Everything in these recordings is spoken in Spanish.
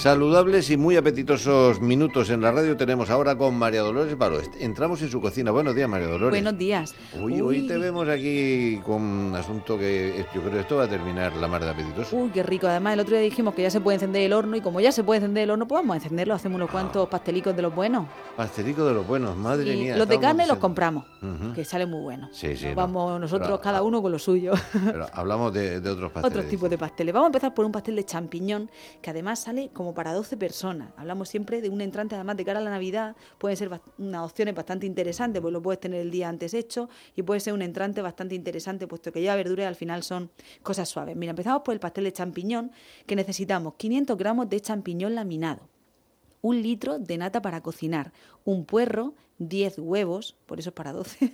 Saludables y muy apetitosos minutos en la radio tenemos ahora con María Dolores Baró. Entramos en su cocina. Buenos días, María Dolores. Buenos días. Hoy te vemos aquí con un asunto que yo creo que esto va a terminar la mar de apetitoso. Uy, qué rico. Además, el otro día dijimos que ya se puede encender el horno y como ya se puede encender el horno, pues vamos a encenderlo. Hacemos unos cuantos pastelicos de los buenos. Pastelicos de los buenos, madre mía. Los de carne los compramos, que salen muy buenos. Sí, vamos nosotros, pero, cada uno con lo suyo. Pero hablamos de otros pasteles. Otros tipos de pasteles. Vamos a empezar por un pastel de champiñón, que además sale como para 12 personas. Hablamos siempre de un entrante, además de cara a la Navidad, pueden ser unas opciones bastante interesantes, pues lo puedes tener el día antes hecho y puede ser un entrante bastante interesante, puesto que ya verduras al final son cosas suaves. Mira, empezamos por el pastel de champiñón, que necesitamos 500 gramos de champiñón laminado, 1 litro de nata para cocinar, un puerro, 10 huevos, por eso es para 12.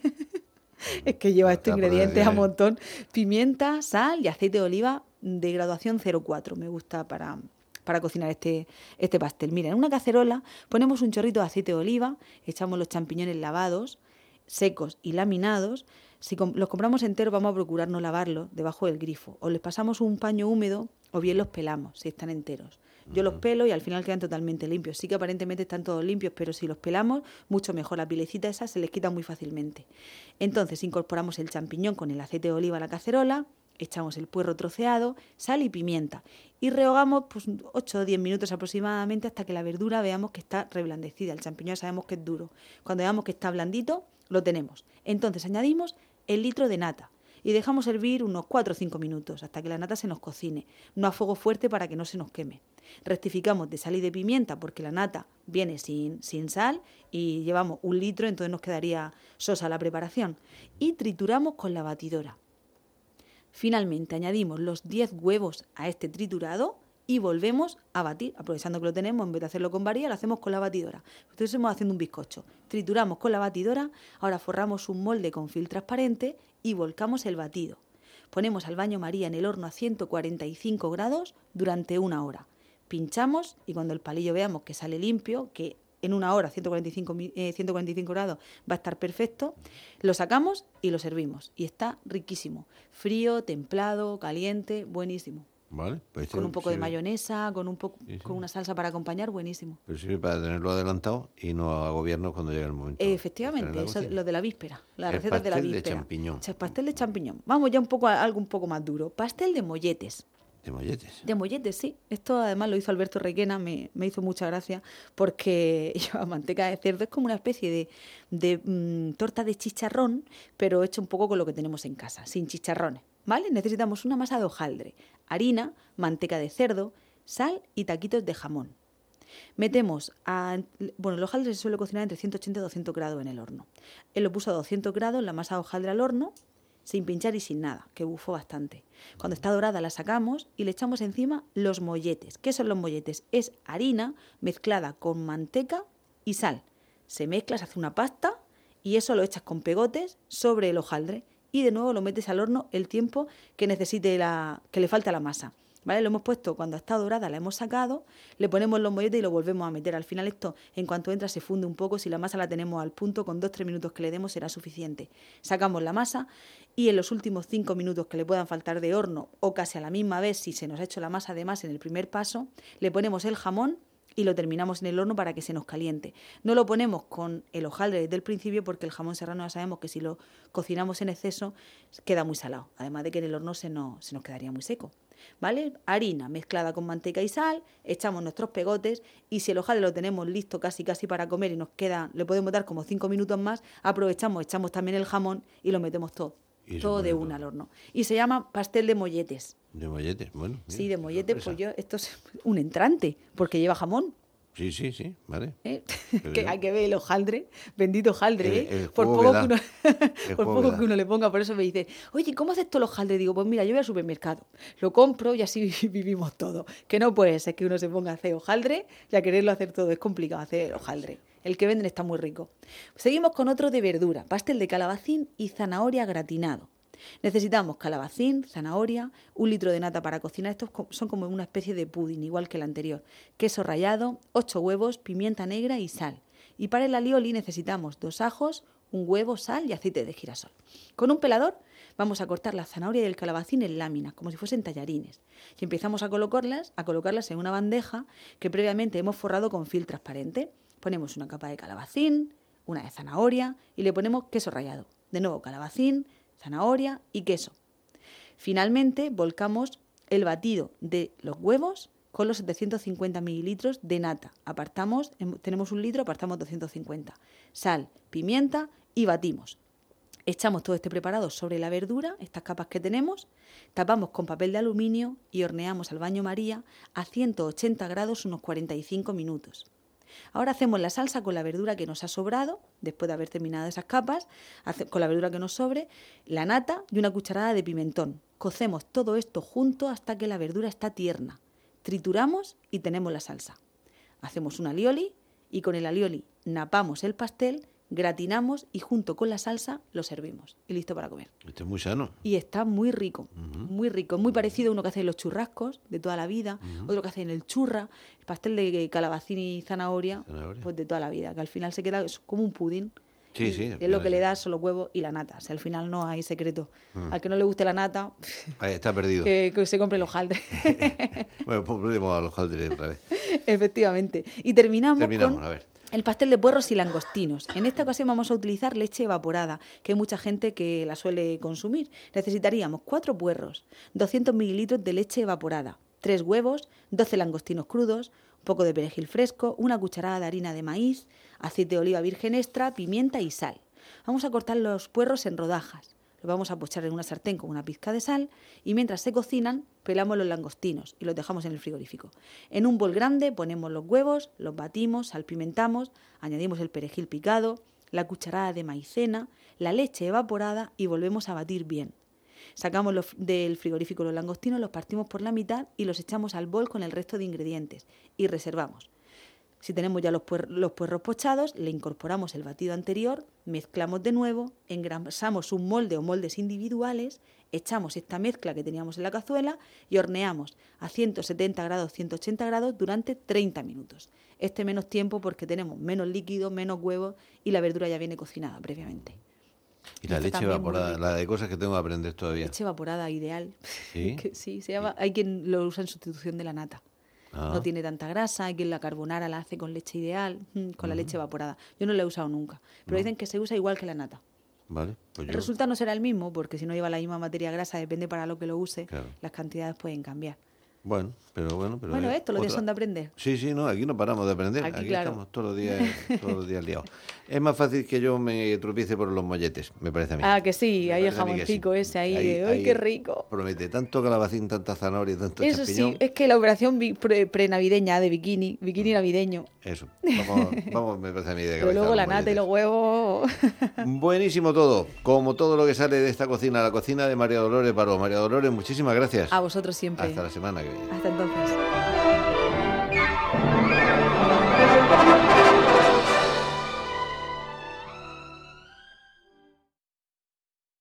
Es que lleva estos ingredientes a montón. Pimienta, sal y aceite de oliva de graduación 0,4. Me gusta para cocinar este pastel. Mira, en una cacerola ponemos un chorrito de aceite de oliva, echamos los champiñones lavados, secos y laminados. Si los compramos enteros, vamos a procurar no lavarlos debajo del grifo. O les pasamos un paño húmedo o bien los pelamos si están enteros. Yo los pelo y al final quedan totalmente limpios. Sí que aparentemente están todos limpios, pero si los pelamos, mucho mejor. La pielecita esa se les quita muy fácilmente. Entonces incorporamos el champiñón con el aceite de oliva a la cacerola, echamos el puerro troceado, sal y pimienta y rehogamos pues 8 o 10 minutos aproximadamente hasta que la verdura veamos que está reblandecida. El champiñón sabemos que es duro. Cuando veamos que está blandito, lo tenemos. Entonces añadimos el litro de nata y dejamos hervir unos 4 o 5 minutos hasta que la nata se nos cocine, no a fuego fuerte para que no se nos queme. Rectificamos de sal y de pimienta porque la nata viene sin sal y llevamos 1 litro, entonces nos quedaría sosa la preparación. Y trituramos con la batidora. Finalmente añadimos los 10 huevos a este triturado y volvemos a batir, aprovechando que lo tenemos, en vez de hacerlo con varilla, lo hacemos con la batidora. Entonces estamos haciendo un bizcocho. Trituramos con la batidora, ahora forramos un molde con film transparente y volcamos el batido. Ponemos al baño María en el horno a 145 grados durante 1 hora. Pinchamos y cuando el palillo veamos que sale limpio, que en 1 hora, 145 grados, va a estar perfecto, lo sacamos y lo servimos. Y está riquísimo. Frío, templado, caliente, buenísimo. Vale, pues con un poco de mayonesa, con una salsa para acompañar, buenísimo. Pero sirve para tenerlo adelantado y no agobiarnos cuando llegue el momento. Efectivamente, eso es lo de la víspera, las recetas de la víspera. El pastel de champiñón. Pastel de champiñón. Vamos ya a algo un poco más duro. Pastel de molletes. ¿De molletes? De molletes, sí. Esto además lo hizo Alberto Requena, me hizo mucha gracia porque lleva manteca de cerdo. Es como una especie de torta de chicharrón, pero hecho un poco con lo que tenemos en casa, sin chicharrones. ¿Vale? Necesitamos una masa de hojaldre, harina, manteca de cerdo, sal y taquitos de jamón. Metemos el hojaldre se suele cocinar entre 180 y 200 grados en el horno. Él lo puso a 200 grados, la masa de hojaldre al horno, sin pinchar y sin nada, que bufó bastante. Cuando está dorada la sacamos y le echamos encima los molletes. ¿Qué son los molletes? Es harina mezclada con manteca y sal. Se mezcla, se hace una pasta y eso lo echas con pegotes sobre el hojaldre y de nuevo lo metes al horno el tiempo que necesite que le falta la masa. ¿Vale? Lo hemos puesto cuando está dorada, la hemos sacado, le ponemos los molletes y lo volvemos a meter. Al final esto, en cuanto entra, se funde un poco. Si la masa la tenemos al punto, con 2-3 minutos que le demos será suficiente. Sacamos la masa y en los últimos 5 minutos que le puedan faltar de horno, o casi a la misma vez, si se nos ha hecho la masa de más en el primer paso, le ponemos el jamón y lo terminamos en el horno para que se nos caliente. No lo ponemos con el hojaldre desde el principio porque el jamón serrano ya sabemos que si lo cocinamos en exceso queda muy salado. Además de que en el horno se nos quedaría muy seco. ¿Vale? Harina mezclada con manteca y sal, echamos nuestros pegotes y si el hojaldre lo tenemos listo casi para comer y nos queda, le podemos dar como 5 minutos más, aprovechamos, echamos también el jamón y lo metemos todo de una al horno. Y se llama pastel de molletes. De molletes, bueno. Mira, sí, de molletes, pues esto es un entrante, porque lleva jamón. Sí, vale. Que hay que ver el hojaldre, bendito hojaldre, por poco que uno le ponga. Por eso me dice, oye, ¿cómo haces tú el hojaldre? Digo, pues mira, yo voy al supermercado, lo compro y así vivimos todos. Que no puede ser que uno se ponga a hacer hojaldre y a quererlo hacer todo. Es complicado hacer hojaldre. El que venden está muy rico. Seguimos con otro de verdura, pastel de calabacín y zanahoria gratinado. Necesitamos calabacín, zanahoria, 1 litro de nata para cocinar. Estos son como una especie de pudding, igual que el anterior. Queso rallado, 8 huevos, pimienta negra y sal. Y para el alioli necesitamos 2 ajos, un huevo, sal y aceite de girasol. Con un pelador vamos a cortar la zanahoria y el calabacín en láminas, como si fuesen tallarines. Y empezamos a colocarlas en una bandeja que previamente hemos forrado con film transparente. Ponemos una capa de calabacín, una de zanahoria y le ponemos queso rallado. De nuevo calabacín, zanahoria y queso. Finalmente volcamos el batido de los huevos con los 750 mililitros de nata. Tenemos 1 litro, apartamos 250. Sal, pimienta y batimos. Echamos todo este preparado sobre la verdura, estas capas que tenemos, tapamos con papel de aluminio y horneamos al baño María a 180 grados unos 45 minutos. Ahora hacemos la salsa con la verdura que nos ha sobrado, después de haber terminado esas capas, con la verdura que nos sobre, la nata y una cucharada de pimentón. Cocemos todo esto junto hasta que la verdura está tierna. Trituramos y tenemos la salsa. Hacemos un alioli y con el alioli napamos el pastel, gratinamos y junto con la salsa lo servimos. Y listo para comer. Esto es muy sano. Y está muy rico, muy rico. Muy parecido a uno que hace en los churrascos de toda la vida, otro que hace en el churra, el pastel de calabacín y zanahoria, pues de toda la vida, que al final se queda como un pudín. Sí, sí. Es lo que le da son los huevos y la nata. O sea, al final no hay secreto. Al que no le guste la nata, ahí está perdido. Que se compre los hojaldres. Bueno, pues volvemos a los hojaldres otra vez. Efectivamente. Y terminamos con a ver. el pastel de puerros y langostinos. En esta ocasión vamos a utilizar leche evaporada, que hay mucha gente que la suele consumir. Necesitaríamos 4 puerros, 200 mililitros de leche evaporada, 3 huevos, 12 langostinos crudos, un poco de perejil fresco, una cucharada de harina de maíz, aceite de oliva virgen extra, pimienta y sal. Vamos a cortar los puerros en rodajas. Los vamos a pochar en una sartén con una pizca de sal y mientras se cocinan pelamos los langostinos y los dejamos en el frigorífico. En un bol grande ponemos los huevos, los batimos, salpimentamos, añadimos el perejil picado, la cucharada de maicena, la leche evaporada y volvemos a batir bien. Sacamos del frigorífico los langostinos, los partimos por la mitad y los echamos al bol con el resto de ingredientes y reservamos. Si tenemos ya los puerros pochados, le incorporamos el batido anterior, mezclamos de nuevo, engrasamos un molde o moldes individuales, echamos esta mezcla que teníamos en la cazuela y horneamos a 170 grados, 180 grados durante 30 minutos. Menos tiempo porque tenemos menos líquido, menos huevos y la verdura ya viene cocinada previamente. Y la leche evaporada, la de cosas que tengo que aprender todavía. Leche evaporada ideal. ¿Sí? Sí, se llama, hay quien lo usa en sustitución de la nata. Ah. No tiene tanta grasa, hay quien la carbonara la hace con leche ideal, con la leche evaporada. Yo no la he usado nunca, pero dicen que se usa igual que la nata. Vale, pues El resultado no será el mismo, porque si no lleva la misma materia grasa, depende para lo que lo use, claro. Las cantidades pueden cambiar. Bueno, pero Esto los días son de aprender. Sí, no, aquí no paramos de aprender. Aquí claro. Estamos todos los días liados. Es más fácil que yo me tropiece por los molletes, me parece a mí. Ah, que sí, ahí el jamoncico ese ahí, ¡ay, qué rico! Promete tanto calabacín, tanta zanahoria, tanto Eso champiñón. sí, es que la operación prenavideña de bikini navideño. Eso, vamos, me parece a mí de cabeza. Pero luego la nata y los huevos. Buenísimo todo, como todo lo que sale de esta cocina, la cocina de María Dolores Baró. María Dolores, muchísimas gracias. A vosotros siempre. Hasta la semana que viene. Hasta entonces.